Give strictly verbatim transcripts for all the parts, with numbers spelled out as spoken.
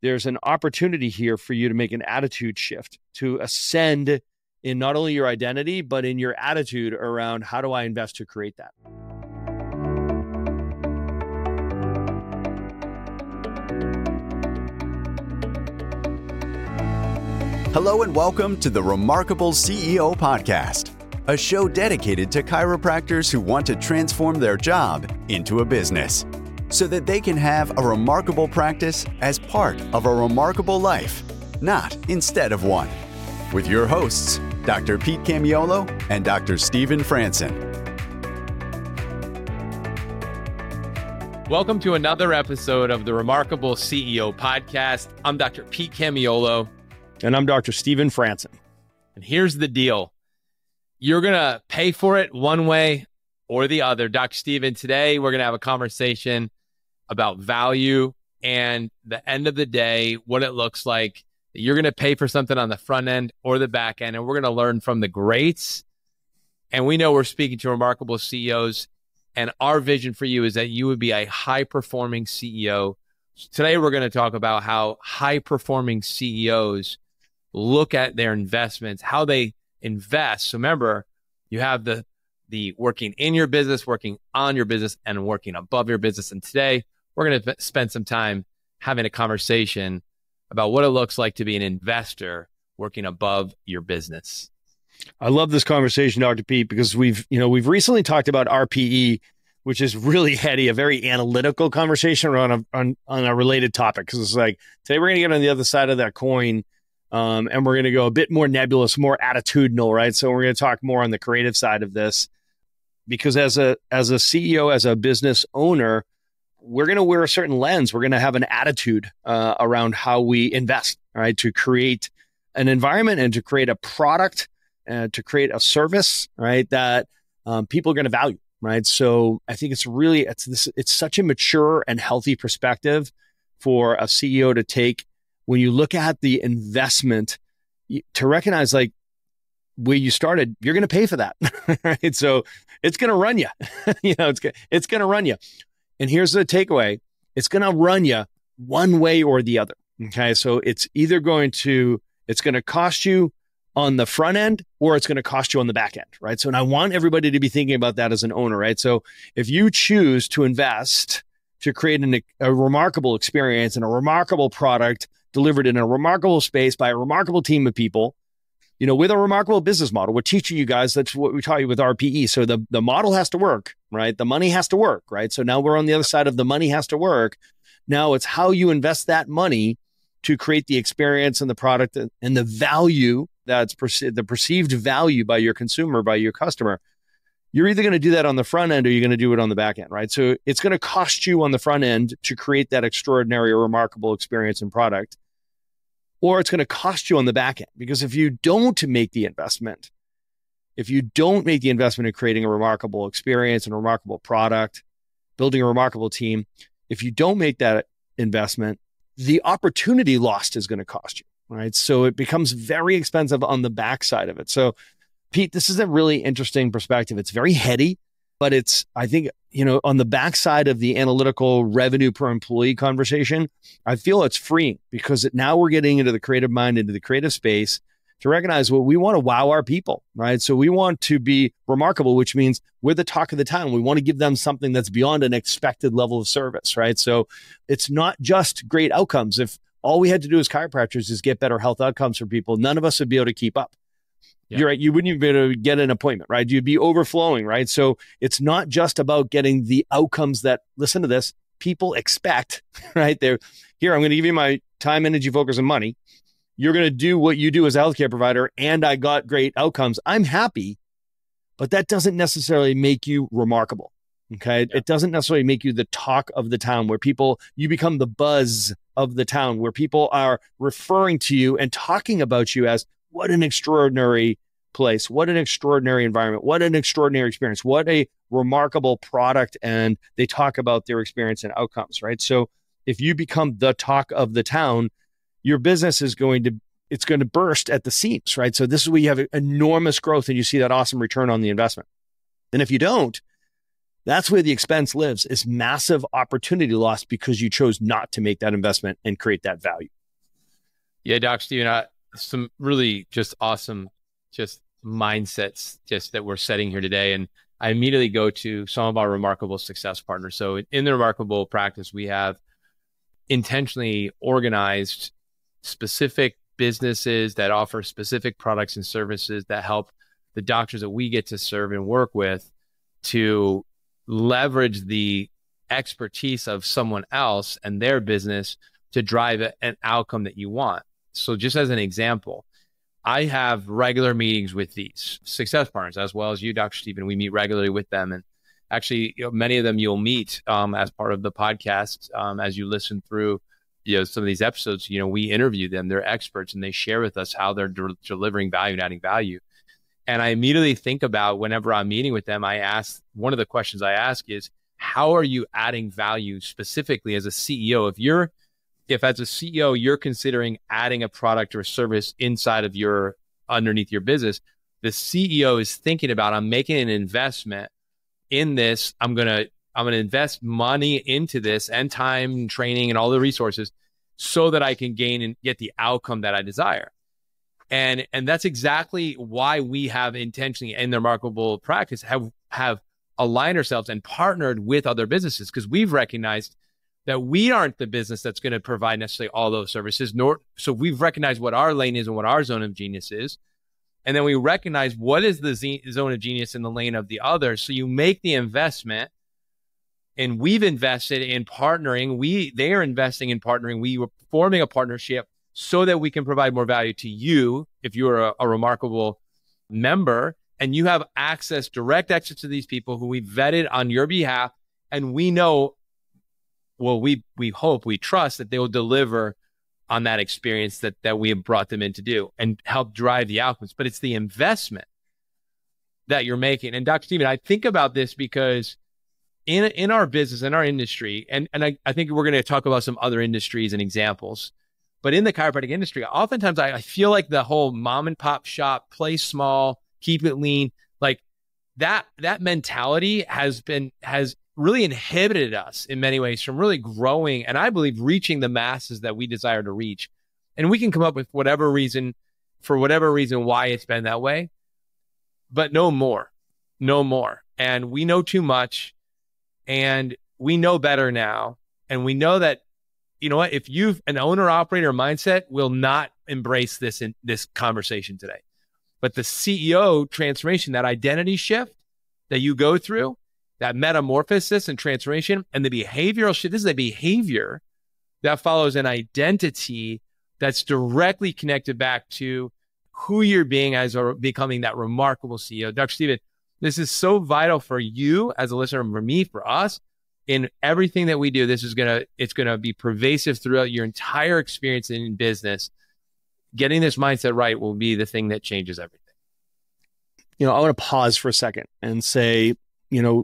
there's an opportunity here for you to make an attitude shift, to ascend in not only your identity, but in your attitude around how do I invest to create that. Hello and welcome to the Remarkable C E O Podcast, a show dedicated to chiropractors who want to transform their job into a business so that they can have a remarkable practice as part of a remarkable life, not instead of one. With your hosts, Doctor Pete Camiolo and Doctor Steven Franson. Welcome to another episode of the Remarkable C E O Podcast. I'm Doctor Pete Camiolo. And I'm Doctor Steven Franson. And here's the deal. You're going to pay for it one way or the other. Doctor Steven, today we're going to have a conversation about value and the end of the day, what it looks like. You're going to pay for something on the front end or the back end, and we're going to learn from the greats. And we know we're speaking to remarkable C E Os, and our vision for you is that you would be a high-performing C E O. Today we're going to talk about how high-performing C E Os look at their investments, how they invest. So remember, you have the the working in your business, working on your business, and working above your business. And today, we're going to spend some time having a conversation about what it looks like to be an investor working above your business. I love this conversation, Doctor Pete, because we've, you know, we've recently talked about R P E, which is really heady, a very analytical conversation on a on, on a related topic. Because it's like, today we're going to get on the other side of that coin. Um, and we're going to go a bit more nebulous, more attitudinal, right? So we're going to talk more on the creative side of this, because as a as a C E O, as a business owner, we're going to wear a certain lens. We're going to have an attitude uh, around how we invest, right? To create an environment and to create a product and to create a service, right? That um, people are going to value, right? So I think it's really it's this it's such a mature and healthy perspective for a C E O to take. When you look at the investment, to recognize like where you started, you're going to pay for that, right? So it's going to run you, you know, it's, it's going to run you. And here's the takeaway. It's going to run you one way or the other. Okay. So it's either going to, it's going to cost you on the front end or it's going to cost you on the back end, right? So, and I want everybody to be thinking about that as an owner, right? So if you choose to invest to create an, a remarkable experience and a remarkable product delivered in a remarkable space by a remarkable team of people, you know, with a remarkable business model. We're teaching you guys, that's what we taught you with R P E. So the, the model has to work, right? The money has to work, right? So now we're on the other side of the money has to work. Now it's how you invest that money to create the experience and the product and, and the value that's perce- the perceived value by your consumer, by your customer. You're either going to do that on the front end or you're going to do it on the back end, right? So it's going to cost you on the front end to create that extraordinary or remarkable experience and product, or it's going to cost you on the back end. Because if you don't make the investment, if you don't make the investment in creating a remarkable experience and a remarkable product, building a remarkable team, if you don't make that investment, the opportunity lost is going to cost you, right? So it becomes very expensive on the backside of it. So Pete, this is a really interesting perspective. It's very heady, but it's, I think, you know, on the backside of the analytical revenue per employee conversation, I feel it's freeing because it, now we're getting into the creative mind, into the creative space to recognize what we want to wow our people, right? So we want to be remarkable, which means we're the talk of the town. We want to give them something that's beyond an expected level of service, right? So it's not just great outcomes. If all we had to do as chiropractors is get better health outcomes for people, none of us would be able to keep up. Yeah. You're right. You wouldn't even be able to get an appointment, right? You'd be overflowing, right? So it's not just about getting the outcomes that, listen to this, people expect, right? They're here. I'm going to give you my time, energy, focus, and money. You're going to do what you do as a healthcare provider, and I got great outcomes. I'm happy, but that doesn't necessarily make you remarkable. Okay. Yeah. It doesn't necessarily make you the talk of the town where people, you become the buzz of the town where people are referring to you and talking about you as, what an extraordinary place. What an extraordinary environment. What an extraordinary experience. What a remarkable product. And they talk about their experience and outcomes, right? So if you become the talk of the town, your business is going to, it's going to burst at the seams, right? So this is where you have enormous growth and you see that awesome return on the investment. And if you don't, That's where the expense lives, is massive opportunity lost because you chose not to make that investment and create that value. Yeah, Doctor Steven, uh, some really just awesome just mindsets just that we're setting here today. And I immediately go to some of our Remarkable Success partners. So in the Remarkable practice, we have intentionally organized specific businesses that offer specific products and services that help the doctors that we get to serve and work with to leverage the expertise of someone else and their business to drive a, an outcome that you want. So just as an example, I have regular meetings with these success partners, as well as you, Doctor Steven. We meet regularly with them. And actually, you know, many of them you'll meet um, as part of the podcast. Um, as you listen through you know, some of these episodes, you know, we interview them. They're experts and they share with us how they're de- delivering value and adding value. And I immediately think about whenever I'm meeting with them, I ask, one of the questions I ask is, how are you adding value specifically as a C E O? If you're If as a C E O, you're considering adding a product or service inside of your, underneath your business, the C E O is thinking about, I'm making an investment in this. I'm going to, I'm going to invest money into this and time and training and all the resources so that I can gain and get the outcome that I desire. And, and that's exactly why we have intentionally in the Remarkable practice have, have aligned ourselves and partnered with other businesses, because we've recognized that we aren't the business that's going to provide necessarily all those services, nor so we've recognized what our lane is and what our zone of genius is. And then we recognize what is the z- zone of genius in the lane of the other. So you make the investment, and we've invested in partnering. We, they are investing in partnering. We were forming a partnership so that we can provide more value to you if you're a, a Remarkable member and you have access, direct access to these people who we vetted on your behalf. And we know, well, we we hope, we trust that they will deliver on that experience that that we have brought them in to do and help drive the outcomes. But it's the investment that you're making. And Doctor Steven, I think about this because in in our business, in our industry, and, and I, I think we're going to talk about some other industries and examples, but in the chiropractic industry, oftentimes I, I feel like the whole mom and pop shop, play small, keep it lean, like that that mentality has been has really inhibited us in many ways from really growing and I believe reaching the masses that we desire to reach. And we can come up with whatever reason, for whatever reason, why it's been that way, but no more, no more. And we know too much and we know better now. And we know that, you know what, if you've an owner operator mindset will not embrace this in this conversation today, but the C E O transformation, that identity shift that you go through, that metamorphosis and transformation and the behavioral shift, this is a behavior that follows an identity that's directly connected back to who you're being as a, becoming that remarkable C E O. Doctor Steven, this is so vital for you as a listener, for me, for us, in everything that we do. This is going to, it's going to be pervasive throughout your entire experience in business. Getting this mindset right will be the thing that changes everything. You know, I want to pause for a second and say, you know,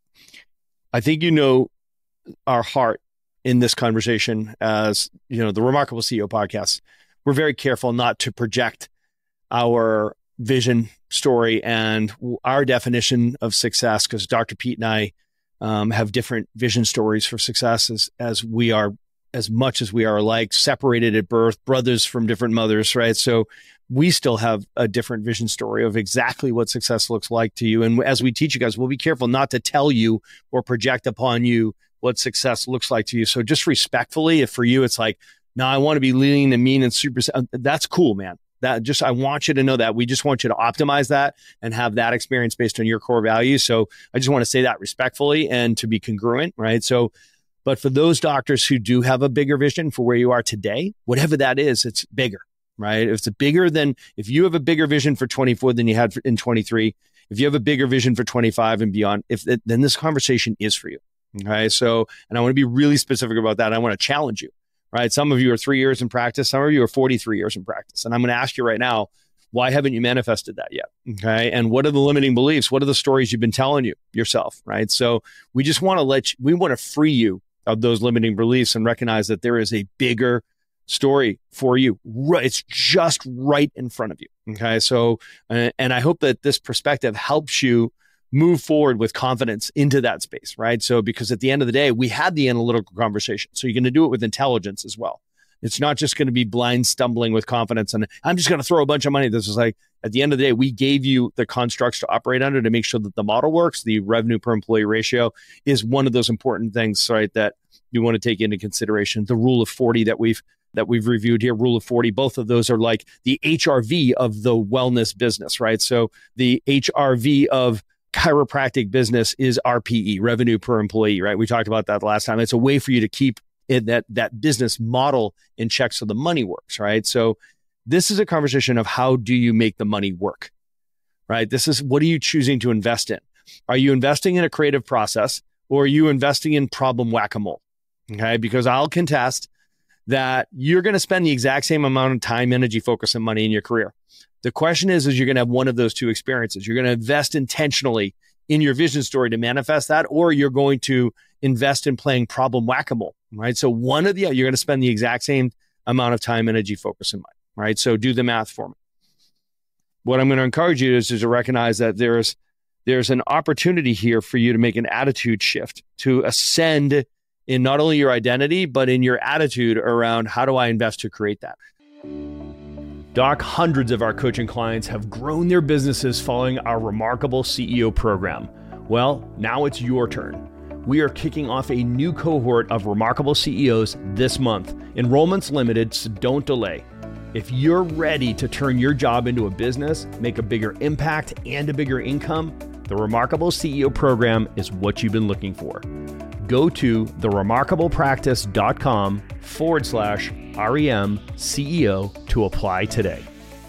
I think you know our heart in this conversation as, you know, the Remarkable C E O podcast. We're very careful not to project our vision, story, and our definition of success, because Doctor Pete and I um, have different vision stories for success as, as we are, as much as we are alike, separated at birth, brothers from different mothers, right? So we still have a different vision story of exactly what success looks like to you. And as we teach you guys, we'll be careful not to tell you or project upon you what success looks like to you. So just respectfully, if for you, it's like, no, I want to be lean and mean and super, that's cool, man. That just, I want you to know that. We just want you to optimize that and have that experience based on your core values. So I just want to say that respectfully and to be congruent, right? So, but for those doctors who do have a bigger vision for where you are today, whatever that is, it's bigger. Right? If it's a bigger than, if you have a bigger vision for twenty-four than you had for, in twenty-three, if you have a bigger vision for twenty-five and beyond, if it, then this conversation is for you. Okay. So, and I want to be really specific about that. I want to challenge you, right? Some of you are three years in practice. Some of you are forty-three years in practice. And I'm going to ask you right now, why haven't you manifested that yet? Okay. And what are the limiting beliefs? What are the stories you've been telling you yourself? Right. So we just want to let you, we want to free you of those limiting beliefs and recognize that there is a bigger story for you. It's just right in front of you. Okay. So, uh, and I hope that this perspective helps you move forward with confidence into that space, right? So because at the end of the day, we had the analytical conversation. So you're going to do it with intelligence as well. It's not just going to be blind stumbling with confidence and I'm just going to throw a bunch of money. This is like, at the end of the day, we gave you the constructs to operate under to make sure that the model works. The revenue per employee ratio is one of those important things, right, that you want to take into consideration. The rule of forty that we've that we've reviewed here, rule of forty, both of those are like the H R V of the wellness business, right? So the H R V of chiropractic business is R P E, revenue per employee, right? We talked about that last time. It's a way for you to keep it, that that business model in check so the money works, right? So this is a conversation of how do you make the money work, right? This is what are you choosing to invest in? Are you investing in a creative process or are you investing in problem whack-a-mole? Okay, because I'll contest that you're going to spend the exact same amount of time, energy, focus, and money in your career. The question is, is you're going to have one of those two experiences. You're going to invest intentionally in your vision story to manifest that, or you're going to invest in playing problem whack-a-mole, right? So one of the, you're going to spend the exact same amount of time, energy, focus, and money, right? So do the math for me. What I'm going to encourage you is, is to recognize that there's, there's an opportunity here for you to make an attitude shift, to ascend in not only your identity, but in your attitude around how do I invest to create that. Doc, hundreds of our coaching clients have grown their businesses following our Remarkable C E O program. Well, now it's your turn. We are kicking off a new cohort of Remarkable C E Os this month. Enrollment's limited, so don't delay. If you're ready to turn your job into a business, make a bigger impact and a bigger income, the Remarkable C E O program is what you've been looking for. Go to theremarkablepractice.com forward slash REM CEO to apply today.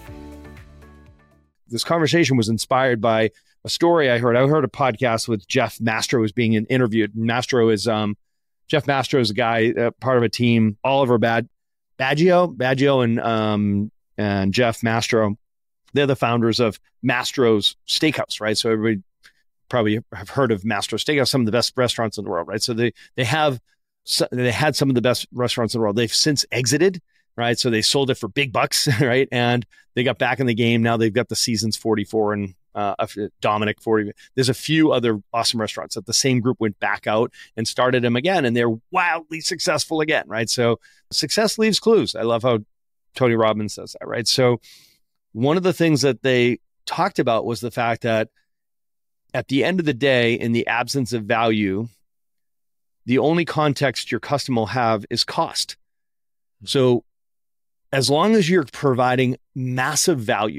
This conversation was inspired by a story I heard. I heard a podcast with Jeff Mastro was being interviewed. Mastro is, um, Jeff Mastro is a guy, uh, part of a team, Oliver Bad, Baggio, Baggio and, um, and Jeff Mastro. They're the founders of Mastro's Steakhouse, right? So everybody probably have heard of Mastro Steakhouse, some of the best restaurants in the world, right? So they they have they had some of the best restaurants in the world. They've since exited, right? So they sold it for big bucks, right? And they got back in the game. Now they've got the Seasons forty-four and uh, Dominic forty. There's a few other awesome restaurants that the same group went back out and started them again, and they're wildly successful again, right? So success leaves clues. I love how Tony Robbins says that, right? So one of the things that they talked about was the fact that at the end of the day, in the absence of value, the only context your customer will have is cost. So as long as you're providing massive value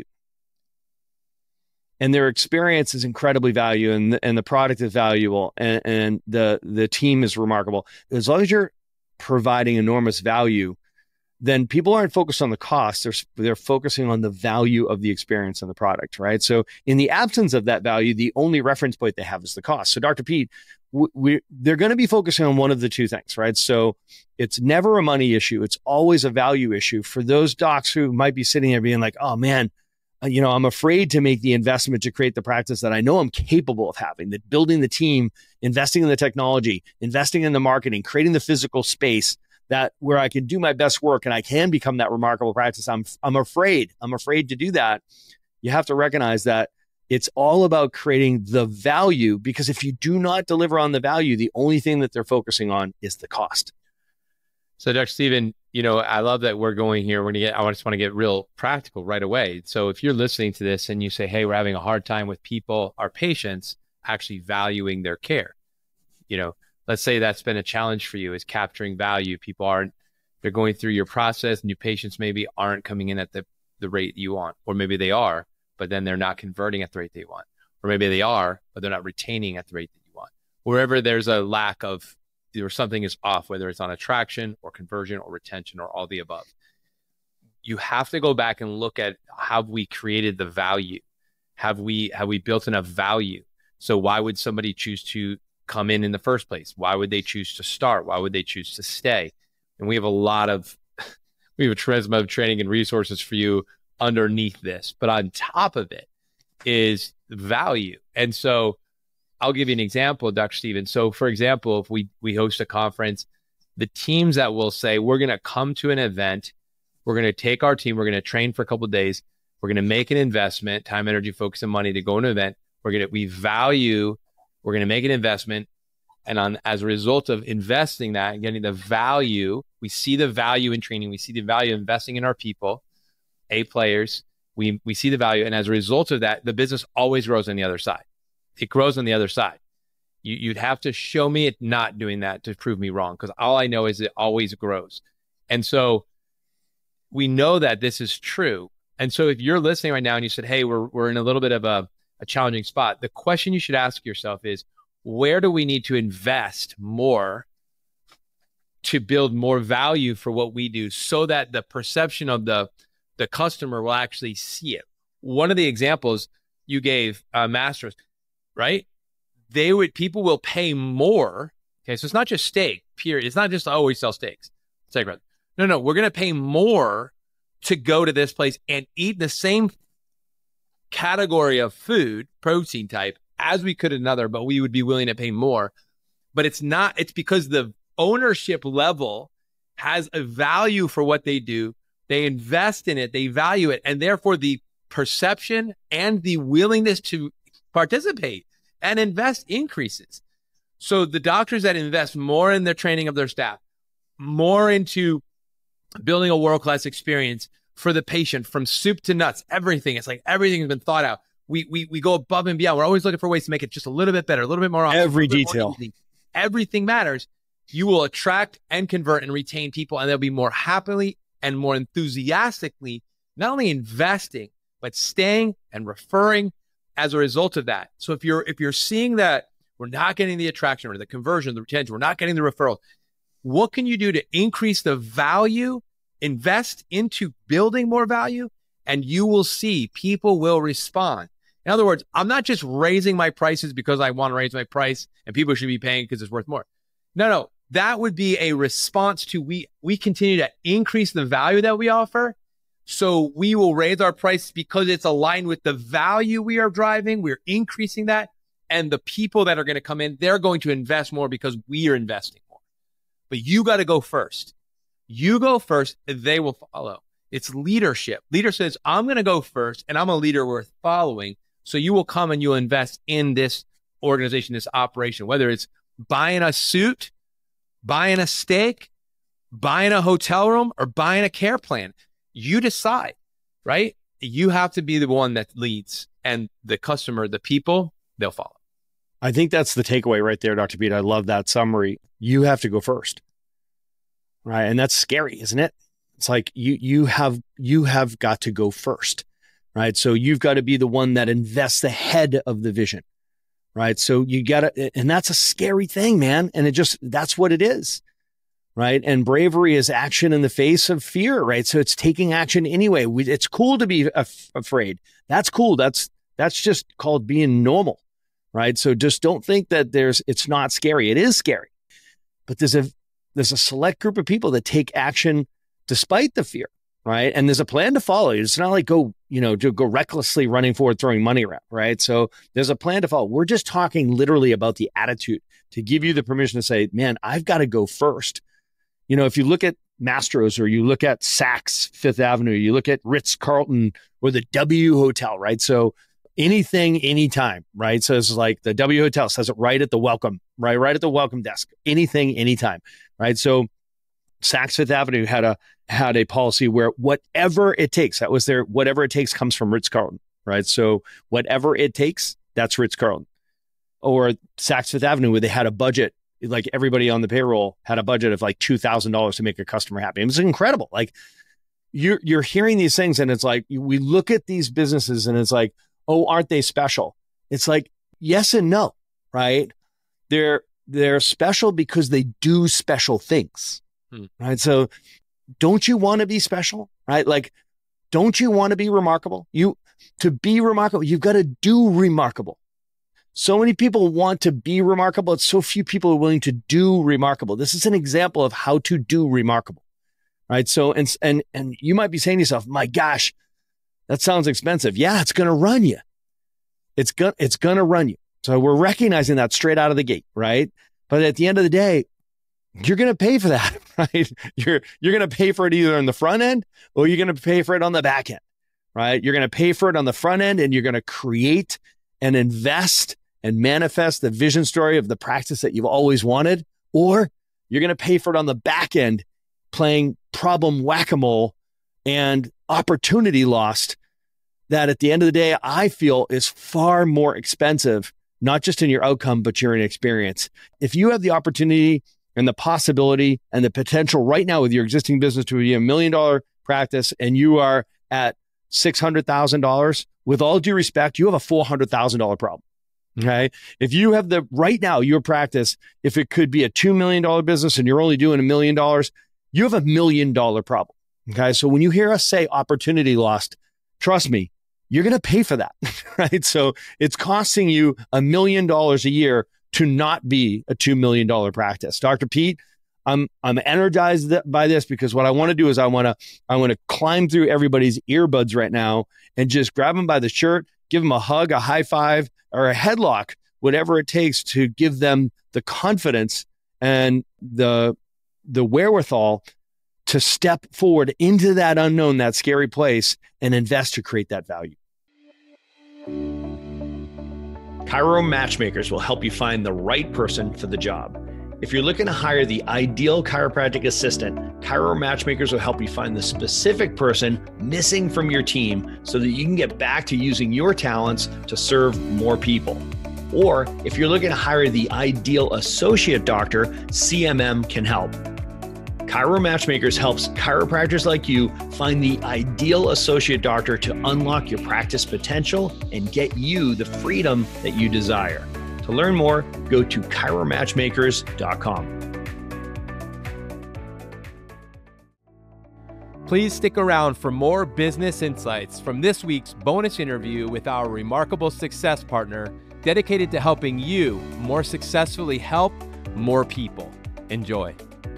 and their experience is incredibly valuable and, and the product is valuable and, and the, the team is remarkable, as long as you're providing enormous value, then people aren't focused on the cost. They're, they're focusing on the value of the experience and the product, right? So in the absence of that value, the only reference point they have is the cost. So Doctor Pete, we, we, they're going to be focusing on one of the two things, right? So it's never a money issue. It's always a value issue for those docs who might be sitting there being like, oh man, you know, I'm afraid to make the investment to create the practice that I know I'm capable of having, that building the team, investing in the technology, investing in the marketing, creating the physical space that where I can do my best work and I can become that remarkable practice. I'm, I'm afraid, I'm afraid to do that. You have to recognize that it's all about creating the value, because if you do not deliver on the value, the only thing that they're focusing on is the cost. So Doctor Stephen, you know, I love that we're going here. We're going to get, I just want to get real practical right away. So if you're listening to this and you say, hey, we're having a hard time with people, our patients actually valuing their care, you know, let's say that's been a challenge for you, is capturing value. People aren't, they're going through your process. New patients maybe aren't coming in at the, the rate you want, or maybe they are, but then they're not converting at the rate they want. Or maybe they are, but they're not retaining at the rate that you want. Wherever there's a lack of, or something is off, whether it's on attraction or conversion or retention or all the above, you have to go back and look at how we created the value. Have we, have we built enough value? So why would somebody choose to come in in the first place? Why would they choose to start? Why would they choose to stay? And we have a lot of, we have a tremendous amount of training and resources for you underneath this. But on top of it is value. And so I'll give you an example, Doctor Stephen. So for example, if we, we host a conference, the teams that will say, we're going to come to an event, we're going to take our team, we're going to train for a couple of days, we're going to make an investment, time, energy, focus, and money to go to an event. We're going to, we value, we're going to make an investment. And on, as a result of investing that and getting the value, we see the value in training. We see the value of investing in our people, A players. We, we see the value. And as a result of that, the business always grows on the other side. It grows on the other side. You, you'd have to show me it not doing that to prove me wrong, because all I know is it always grows. And so we know that this is true. And so if you're listening right now and you said, hey, we're, we're in a little bit of a, a challenging spot, the question you should ask yourself is, where do we need to invest more to build more value for what we do so that the perception of the, the customer will actually see it? One of the examples you gave, uh, Masters, right? They would, people will pay more. Okay. So it's not just steak, period. It's not just, oh, we sell steaks. Steak, right? No, no, we're going to pay more to go to this place and eat the same category of food, protein type, as we could another, but we would be willing to pay more. But it's not, it's because the ownership level has a value for what they do. They invest in it, they value it, and therefore the perception and the willingness to participate and invest increases. So the doctors that invest more in the training of their staff, more into building a world-class experience for the patient from soup to nuts, everything. It's like everything has been thought out. We we we go above and beyond. We're always looking for ways to make it just a little bit better, a little bit more awesome. Every detail. Everything matters. You will attract and convert and retain people, and they'll be more happily and more enthusiastically not only investing, but staying and referring as a result of that. So if you're if you're seeing that we're not getting the attraction or the conversion, the retention, we're not getting the referral, what can you do to increase the value, invest into building more value, and you will see people will respond. In other words, I'm not just raising my prices because I want to raise my price and people should be paying because it's worth more. No, no, that would be a response to we we continue to increase the value that we offer. So we will raise our price because it's aligned with the value we are driving. We're increasing that. And the people that are going to come in, they're going to invest more because we are investing more. But you got to go first. You go first, and they will follow. It's leadership. Leader says, I'm going to go first, and I'm a leader worth following. So you will come and you'll invest in this organization, this operation, whether it's buying a suit, buying a steak, buying a hotel room, or buying a care plan. You decide, right? You have to be the one that leads, and the customer, the people, they'll follow. I think that's the takeaway right there, Doctor Pete. I love that summary. You have to go first, right? And that's scary, isn't it? It's like you you have you have got to go first, right? So you've got to be the one that invests ahead of the vision, right? So you got to, and that's a scary thing, man. And it just, that's what it is, right? And bravery is action in the face of fear, right? So it's taking action anyway. We, it's cool to be af- afraid. That's cool. That's that's just called being normal, right? So just don't think that there's, it's not scary. It is scary, but there's a there's a select group of people that take action despite the fear, right? And there's a plan to follow. It's not like go, you know, to go recklessly running forward, throwing money around, right? So there's a plan to follow. We're just talking literally about the attitude to give you the permission to say, man, I've got to go first. You know, if you look at Mastro's or you look at Saks Fifth Avenue, you look at Ritz-Carlton or the W Hotel, right? So anything, anytime, right? So it's like the W Hotel says it right at the welcome, right? Right at the welcome desk, anything, anytime, right? So Saks Fifth Avenue had a had a policy where whatever it takes, that was their, whatever it takes comes from Ritz-Carlton, right? So whatever it takes, that's Ritz-Carlton. Or Saks Fifth Avenue, where they had a budget, like everybody on the payroll had a budget of like two thousand dollars to make a customer happy. It was incredible. Like you're, you're hearing these things and it's like, we look at these businesses and it's like, oh, aren't they special? It's like, yes and no, right? They're, they're special because they do special things, hmm. right? So don't you want to be special, right? Like, don't you want to be remarkable? You, to be remarkable, you've got to do remarkable. So many people want to be remarkable. It's so few people are willing to do remarkable. This is an example of how to do remarkable, right? So, and, and, and you might be saying to yourself, my gosh, that sounds expensive. Yeah, it's going to run you. It's going, it's going to run you. So we're recognizing that straight out of the gate, right? But at the end of the day, you're going to pay for that, right? You're, you're going to pay for it either on the front end or you're going to pay for it on the back end, right? You're going to pay for it on the front end and you're going to create and invest and manifest the vision story of the practice that you've always wanted, or you're going to pay for it on the back end playing problem whack-a-mole and opportunity lost that at the end of the day, I feel is far more expensive, not just in your outcome, but your experience. If you have the opportunity and the possibility and the potential right now with your existing business to be a million dollar practice and you are at six hundred thousand dollars, with all due respect, you have a four hundred thousand dollars problem. Okay. If you have the right now, your practice, if it could be a two million dollars business and you're only doing a million dollars, you have a million dollar problem. Okay. So when you hear us say opportunity lost, trust me, you're going to pay for that. Right. So it's costing you a million dollars a year to not be a two million dollars practice. Doctor Pete, I'm, I'm energized by this because what I want to do is I want to, I want to climb through everybody's earbuds right now and just grab them by the shirt, give them a hug, a high five, or a headlock, whatever it takes to give them the confidence and the, the wherewithal to step forward into that unknown, that scary place, and invest to create that value. Chiro Matchmakers will help you find the right person for the job. If you're looking to hire the ideal chiropractic assistant, Chiro Matchmakers will help you find the specific person missing from your team so that you can get back to using your talents to serve more people. Or if you're looking to hire the ideal associate doctor, C M M can help. Chiro Matchmakers helps chiropractors like you find the ideal associate doctor to unlock your practice potential and get you the freedom that you desire. To learn more, go to chiro matchmakers dot com. Please stick around for more business insights from this week's bonus interview with our remarkable success partner dedicated to helping you more successfully help more people. Enjoy.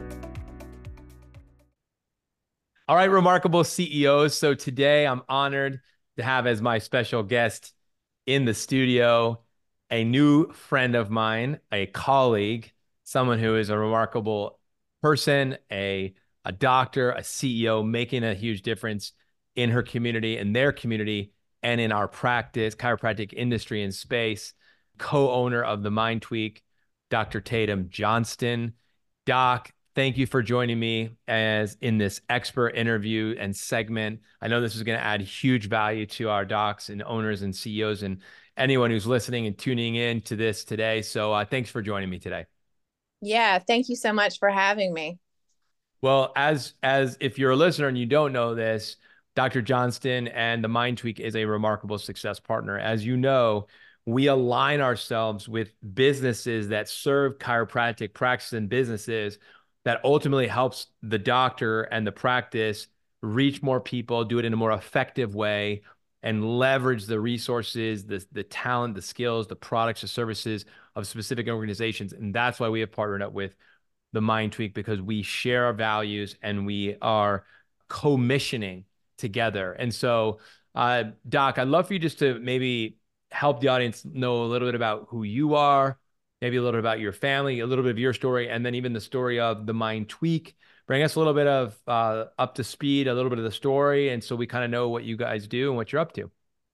All right, remarkable C E Os. So today I'm honored to have as my special guest in the studio a new friend of mine, a colleague, someone who is a remarkable person, a, a doctor, a C E O, making a huge difference in her community, in their community, and in our practice, chiropractic industry and space, co-owner of the Mind Tweak, Doctor Tatum Johnston. Doc, thank you for joining me as in this expert interview and segment. I know this is going to add huge value to our docs and owners and C E Os and anyone who's listening and tuning in to this today. So uh, thanks for joining me today. Yeah, thank you so much for having me. Well, as as if you're a listener and you don't know this, Doctor Johnston and the Mind Tweak is a remarkable success partner. As you know, we align ourselves with businesses that serve chiropractic practices and businesses that ultimately helps the doctor and the practice reach more people, do it in a more effective way, and leverage the resources, the, the talent, the skills, the products, the services of specific organizations. And that's why we have partnered up with the Mind Tweak, because we share our values and we are co-missioning together. And so, uh, Doc, I'd love for you just to maybe help the audience know a little bit about who you are, maybe a little bit about your family, a little bit of your story, and then even the story of the Mind Tweak. Bring us a little bit of uh, up to speed, a little bit of the story, and so we kind of know what you guys do and what you're up to.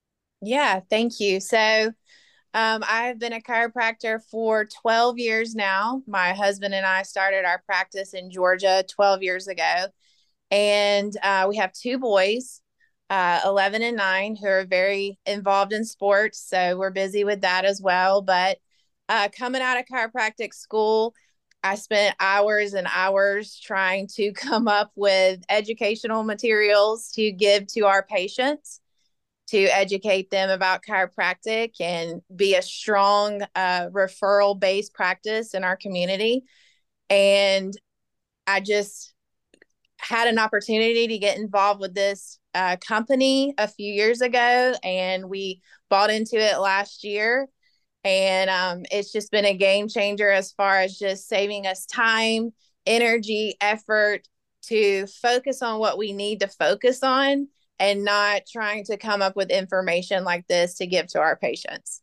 Yeah, thank you. So um, I've been a chiropractor for twelve years now. My husband and I started our practice in Georgia twelve years ago. And uh, we have two boys, uh, eleven and nine, who are very involved in sports. So we're busy with that as well. But uh, coming out of chiropractic school, I spent hours and hours trying to come up with educational materials to give to our patients, to educate them about chiropractic and be a strong uh, referral-based practice in our community. And I just had an opportunity to get involved with this uh, company a few years ago, and we bought into it last year. And um, it's just been a game changer as far as just saving us time, energy, effort to focus on what we need to focus on and not trying to come up with information like this to give to our patients.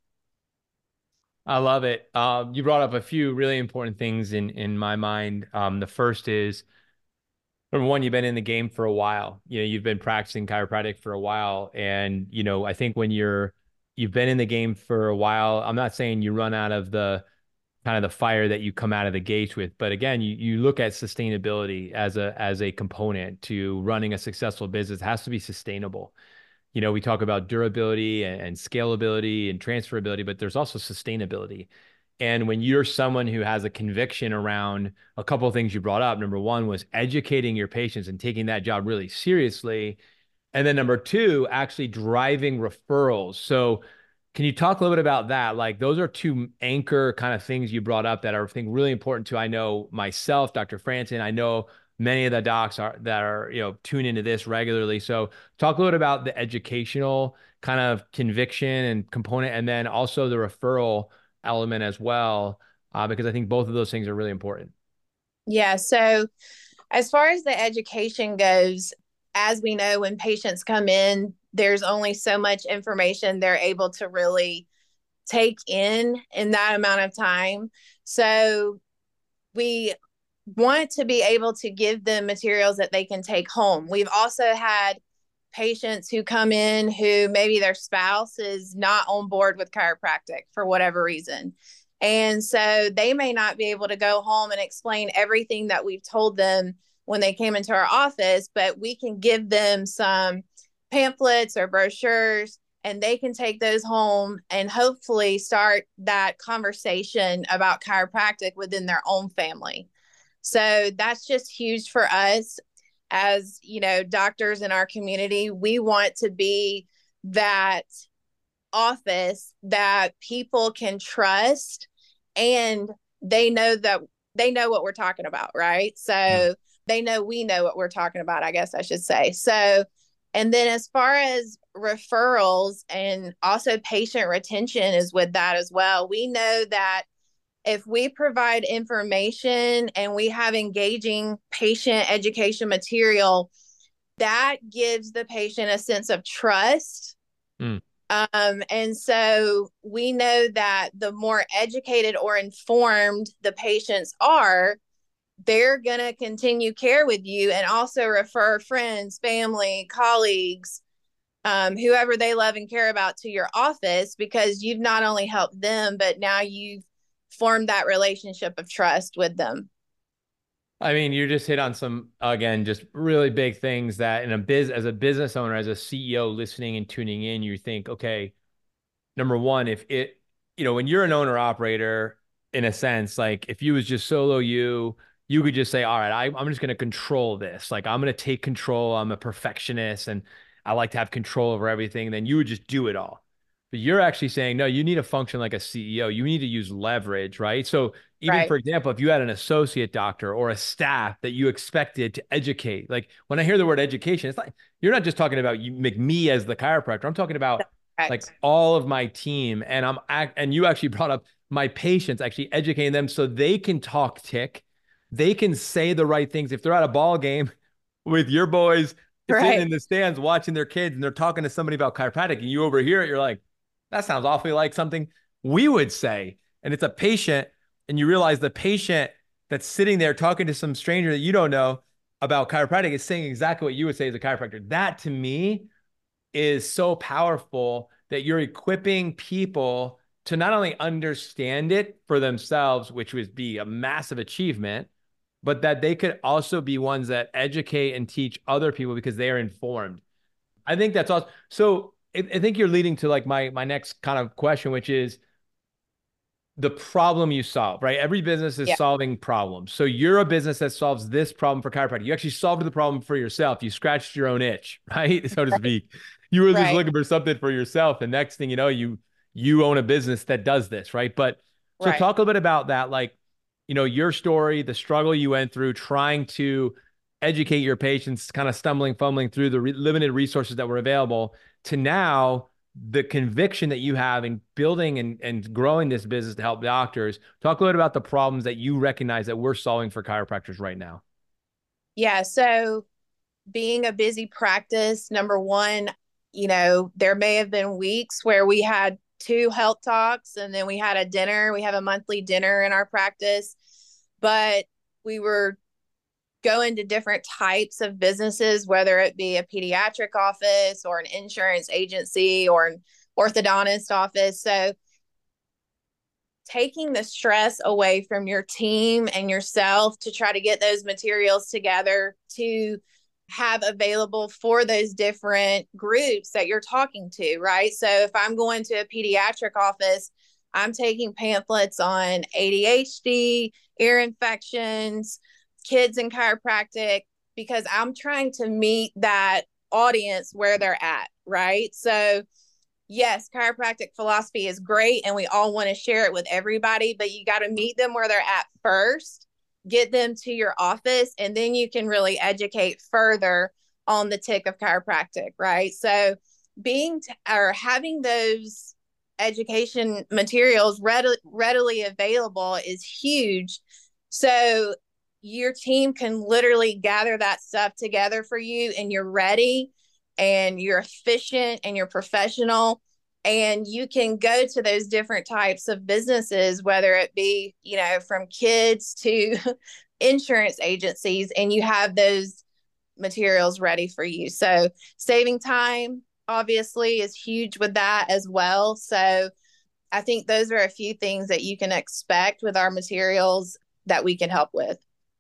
I love it. Um, you brought up a few really important things in, in my mind. Um, the first is, number one, you've been in the game for a while. You know, you've been practicing chiropractic for a while. And, you know, I think when you're you've been in the game for a while. I'm not saying you run out of the kind of the fire that you come out of the gates with, but again, you you look at sustainability as a as a component to running a successful business. It has to be sustainable. You know, we talk about durability and, and scalability and transferability, but there's also sustainability. And when you're someone who has a conviction around a couple of things you brought up, number one was educating your patients and taking that job really seriously. And then number two, actually driving referrals. So can you talk a little bit about that? Like those are two anchor kind of things you brought up that are, I think, really important to, I know myself, Doctor Franson, I know many of the docs are that are, you know, tune into this regularly. So talk a little bit about the educational kind of conviction and component, and then also the referral element as well, uh, because I think both of those things are really important. Yeah. So as far as the education goes, as we know, when patients come in, there's only so much information they're able to really take in in that amount of time. So we want to be able to give them materials that they can take home. We've also had patients who come in who maybe their spouse is not on board with chiropractic for whatever reason. And so they may not be able to go home and explain everything that we've told them when they came into our office, but we can give them some pamphlets or brochures, and they can take those home and hopefully start that conversation about chiropractic within their own family. So that's just huge for us as, you know, doctors in our community. We want to be that office that people can trust, and they know that they know what we're talking about, right? So mm. they know we know what we're talking about, I guess I should say. So, and then as far as referrals and also patient retention is with that as well. We know that if we provide information and we have engaging patient education material, that gives the patient a sense of trust. Mm. Um, and so we know that the more educated or informed the patients are, they're going to continue care with you and also refer friends, family, colleagues, um, whoever they love and care about to your office, because you've not only helped them, but now you've formed that relationship of trust with them. I mean, you just hit on some, again, just really big things that in a biz, as a business owner, as a C E O listening and tuning in, you think, okay, number one, if it, you know, when you're an owner operator, in a sense, like if you was just solo you, you could just say, all right, I, I'm just going to control this. Like I'm going to take control. I'm a perfectionist and I like to have control over everything. Then you would just do it all. But you're actually saying, no, you need to function like a C E O. You need to use leverage, right? So even right. for example, if you had an associate doctor or a staff that you expected to educate, like when I hear the word education, it's like, you're not just talking about you make me as the chiropractor. I'm talking about right. like all of my team. And I'm, and you actually brought up my patients, actually educating them so they can talk tick. They can say the right things. If they're at a ball game with your boys right. sitting in the stands watching their kids and they're talking to somebody about chiropractic and you overhear it, you're like, that sounds awfully like something we would say. And it's a patient, and you realize the patient that's sitting there talking to some stranger that you don't know about chiropractic is saying exactly what you would say as a chiropractor. That to me is so powerful that you're equipping people to not only understand it for themselves, which would be a massive achievement, but that they could also be ones that educate and teach other people because they are informed. I think that's awesome. So I think you're leading to like my my next kind of question, which is the problem you solve, right? Every business is yeah. solving problems. So you're a business that solves this problem for chiropractic. You actually solved the problem for yourself. You scratched your own itch, right? So to speak. You were right. just looking for something for yourself. And next thing you know, you you own a business that does this, right? But so right. talk a little bit about that, like, you know, your story, the struggle you went through trying to educate your patients, kind of stumbling, fumbling through the re- limited resources that were available, to now the conviction that you have in building and, and growing this business to help doctors. Talk a little bit about the problems that you recognize that we're solving for chiropractors right now. Yeah. So being a busy practice, number one, you know, there may have been weeks where we had two health talks and then we had a dinner. We have a monthly dinner in our practice, but we were go into different types of businesses, whether it be a pediatric office or an insurance agency or orthodontist office. So taking the stress away from your team and yourself to try to get those materials together to have available for those different groups that you're talking to, right? So if I'm going to a pediatric office, I'm taking pamphlets on A D H D, ear infections, kids in chiropractic, because I'm trying to meet that audience where they're at, right? So yes, chiropractic philosophy is great and we all want to share it with everybody, but you got to meet them where they're at first, get them to your office, and then you can really educate further on the tick of chiropractic, right? So being t- or having those education materials readily, readily available is huge. So your team can literally gather that stuff together for you and you're ready and you're efficient and you're professional, and you can go to those different types of businesses, whether it be, you know, from kids to insurance agencies, and you have those materials ready for you. So saving time obviously is huge with that as well. So I think those are a few things that you can expect with our materials that we can help with.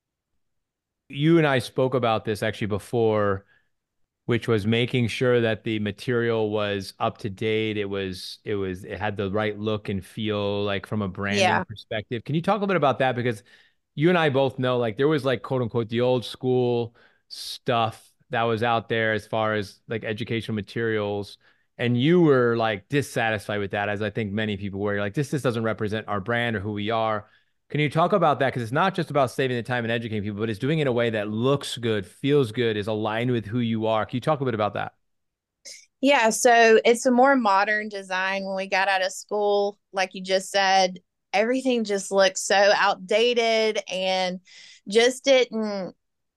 You and I spoke about this actually before, which was making sure that the material was up to date. It was, it was, it had the right look and feel, like from a branding Yeah. perspective. Can you talk a bit about that? Because you and I both know, like, there was like, quote unquote, the old school stuff that was out there as far as like educational materials. And you were like dissatisfied with that, as I think many people were. You're like, this, this doesn't represent our brand or who we are. Can you talk about that? Because it's not just about saving the time and educating people, but it's doing it in a way that looks good, feels good, is aligned with who you are. Can you talk a bit about that? Yeah, so it's a more modern design. When we got out of school, like you just said, everything just looked so outdated and just didn't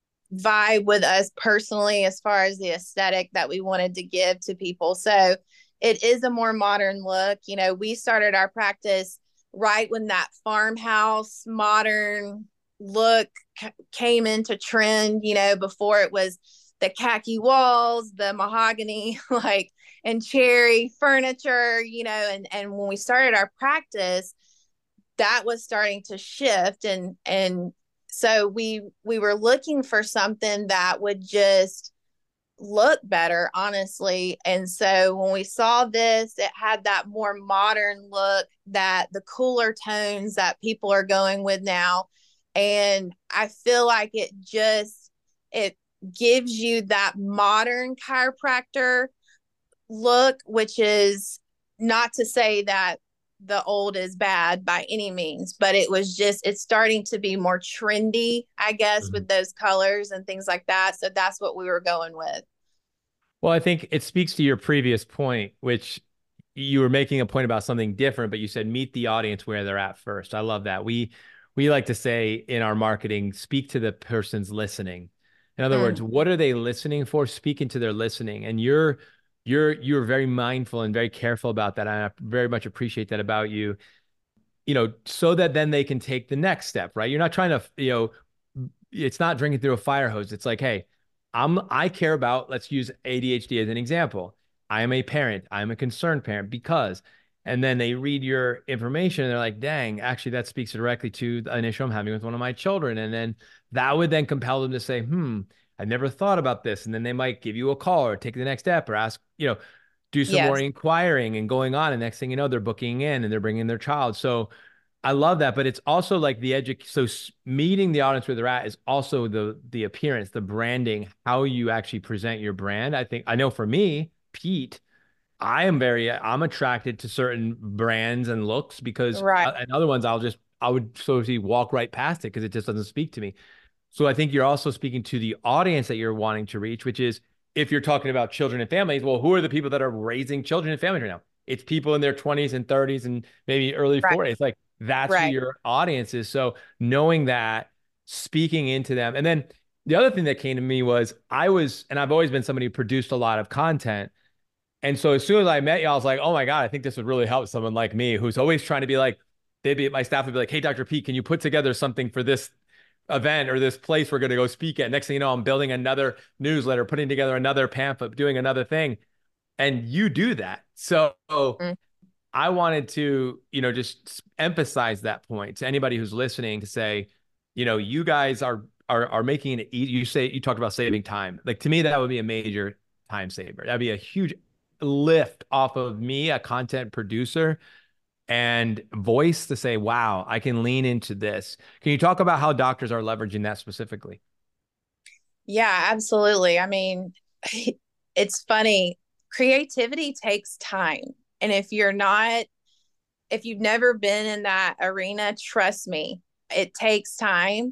vibe with us personally as far as the aesthetic that we wanted to give to people. So it is a more modern look. You know, we started our practice right when that farmhouse modern look c- came into trend, you know, before it was the khaki walls, the mahogany, like, and cherry furniture, you know, and, and when we started our practice, that was starting to shift. And, and so we, we were looking for something that would just look better, honestly. And so when we saw this, it had that more modern look, that the cooler tones that people are going with now. And I feel like it just, it gives you that modern chiropractor look, which is not to say that the old is bad by any means, but it was just, it's starting to be more trendy, I guess, Mhm. with those colors and things like that. So that's what we were going with. Well, I think it speaks to your previous point, which you were making a point about something different, but you said meet the audience where they're at first. I love that. We we like to say in our marketing, speak to the person's listening. In other words, Mm. what are they listening for? Speak into their listening. And you're you're you're very mindful and very careful about that. I very much appreciate that about you. You know, so that then they can take the next step, right? You're not trying to, you know, it's not drinking through a fire hose. It's like, hey, I'm I care about, let's use A D H D as an example. I am a parent. I'm a concerned parent because, and then they read your information and they're like, dang, actually that speaks directly to an issue I'm having with one of my children. And then that would then compel them to say, hmm, I never thought about this. And then they might give you a call or take the next step or ask, you know, do some more Yes. inquiring and going on. And next thing you know, they're booking in and they're bringing their child. So I love that, but it's also like the edu- so meeting the audience where they're at is also the the appearance, the branding, how you actually present your brand. I think I know for me, Pete, I am very I'm attracted to certain brands and looks because Right. uh, and other ones I'll just I would sort of see walk right past it because it just doesn't speak to me. So I think you're also speaking to the audience that you're wanting to reach, which is if you're talking about children and families, well, who are the people that are raising children and families right now? It's people in their twenties and thirties and maybe early Right. forties. Like that's who Right. your audience is. So knowing that, speaking into them. And then the other thing that came to me was I was, and I've always been somebody who produced a lot of content. And so as soon as I met you, I was like, oh my God, I think this would really help someone like me who's always trying to be like, they'd be, my staff would be like, hey, Doctor Pete, can you put together something for this event or this place we're going to go speak at? Next thing you know, I'm building another newsletter, putting together another pamphlet, doing another thing. And you do that. So Mm. I wanted to, you know, just emphasize that point to anybody who's listening to say, you know, you guys are are are making it easy. You say you talked about saving time. Like to me, that would be a major time saver. That'd be a huge lift off of me, a content producer, and voice to say, wow, I can lean into this. Can you talk about how doctors are leveraging that specifically? Yeah, absolutely. I mean, it's funny. Creativity takes time. And if you're not, if you've never been in that arena, trust me, it takes time.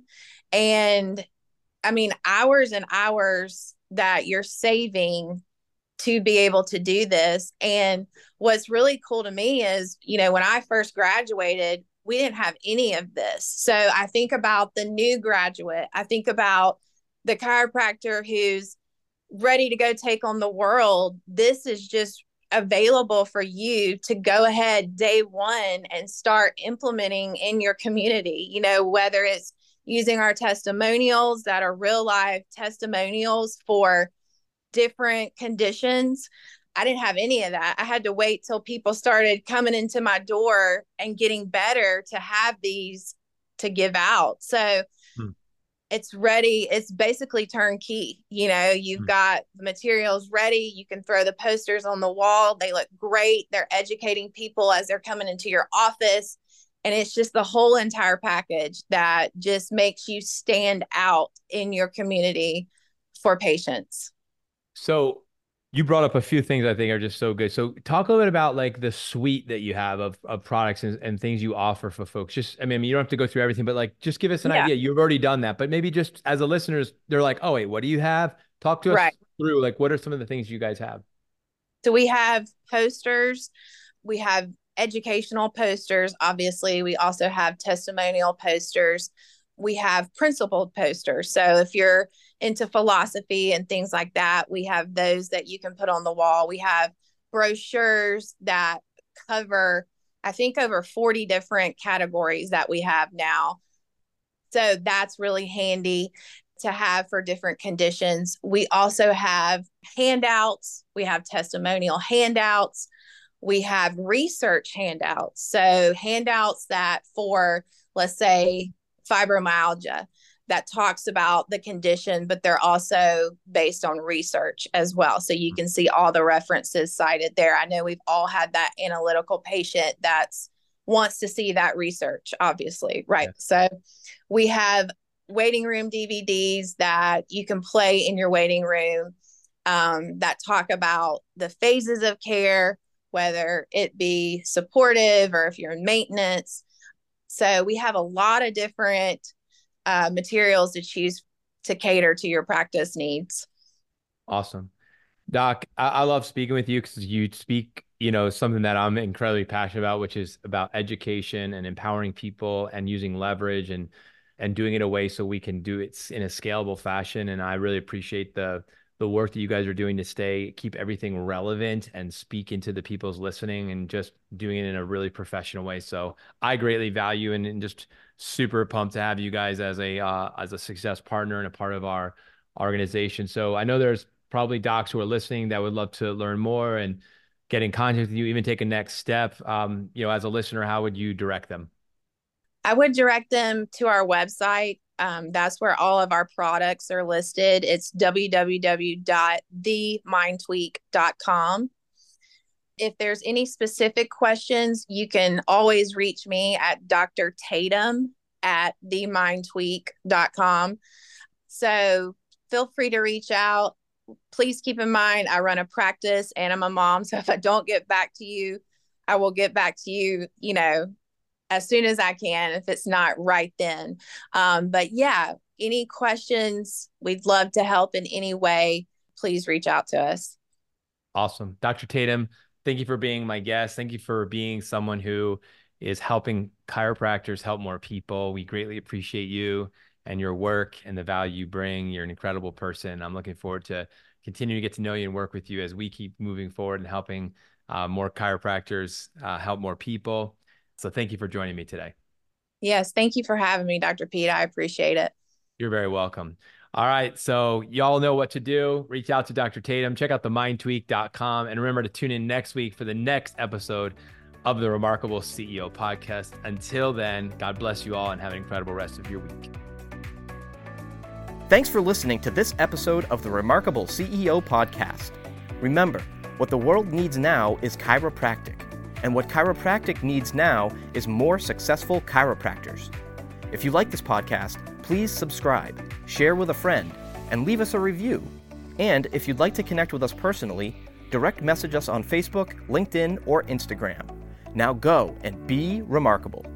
And I mean, hours and hours that you're saving to be able to do this. And what's really cool to me is, you know, when I first graduated, we didn't have any of this. So I think about the new graduate, I think about the chiropractor who's ready to go take on the world. This is just available for you to go ahead day one and start implementing in your community, you know, whether it's using our testimonials that are real life testimonials for different conditions. I didn't have any of that. I had to wait till people started coming into my door and getting better to have these to give out. So Hmm. it's ready. It's basically turnkey. You know, you've Hmm. got the materials ready. You can throw the posters on the wall. They look great. They're educating people as they're coming into your office. And it's just the whole entire package that just makes you stand out in your community for patients. So you brought up a few things I think are just so good. So talk a little bit about like the suite that you have of, of products and, and things you offer for folks. Just, I mean, you don't have to go through everything, but like, just give us an Yeah, idea. You've already done that, but maybe just as a listeners, they're like, oh, wait, what do you have? Talk to us right. through, like, what are some of the things you guys have? So we have posters, we have educational posters. Obviously, we also have testimonial posters. We have principled posters. So if you're into philosophy and things like that, we have those that you can put on the wall. We have brochures that cover, I think, over forty different categories that we have now. So that's really handy to have for different conditions. We also have handouts, we have testimonial handouts, we have research handouts. So, handouts that for, let's say, fibromyalgia, that talks about the condition, but they're also based on research as well. So you can see all the references cited there. I know we've all had that analytical patient that's wants to see that research, obviously, right? Yeah. So we have waiting room D V Ds that you can play in your waiting room um, that talk about the phases of care, whether it be supportive or if you're in maintenance. So we have a lot of different uh, materials to choose to cater to your practice needs. Awesome. Doc, I, I love speaking with you because you speak, you know, something that I'm incredibly passionate about, which is about education and empowering people and using leverage and and doing it a way so we can do it in a scalable fashion. And I really appreciate the the work that you guys are doing to stay, keep everything relevant and speak into the people's listening and just doing it in a really professional way. So I greatly value and, and just super pumped to have you guys as a uh, as a success partner and a part of our organization. So I know there's probably docs who are listening that would love to learn more and get in contact with you, even take a next step. Um, you know, as a listener, how would you direct them? I would direct them to our website. Um, that's where all of our products are listed. It's w w w dot the mind tweak dot com. If there's any specific questions, you can always reach me at Doctor Tatum at the mind tweak dot com. So feel free to reach out. Please keep in mind, I run a practice and I'm a mom. So if I don't get back to you, I will get back to you, you know, as soon as I can, if it's not right then. Um, but yeah, any questions, we'd love to help in any way. Please reach out to us. Awesome. Doctor Tatum, thank you for being my guest. Thank you for being someone who is helping chiropractors help more people. We greatly appreciate you and your work and the value you bring. You're an incredible person. I'm looking forward to continue to get to know you and work with you as we keep moving forward and helping uh, more chiropractors uh, help more people. So thank you for joining me today. Yes, thank you for having me, Doctor Pete. I appreciate it. You're very welcome. All right. So y'all know what to do. Reach out to Doctor Tatum. Check out the mind tweak dot com. And remember to tune in next week for the next episode of the Remarkable C E O podcast. Until then, God bless you all and have an incredible rest of your week. Thanks for listening to this episode of the Remarkable C E O podcast. Remember, what the world needs now is chiropractic. And what chiropractic needs now is more successful chiropractors. If you like this podcast, please subscribe, share with a friend, and leave us a review. And if you'd like to connect with us personally, direct message us on Facebook, LinkedIn, or Instagram. Now go and be remarkable.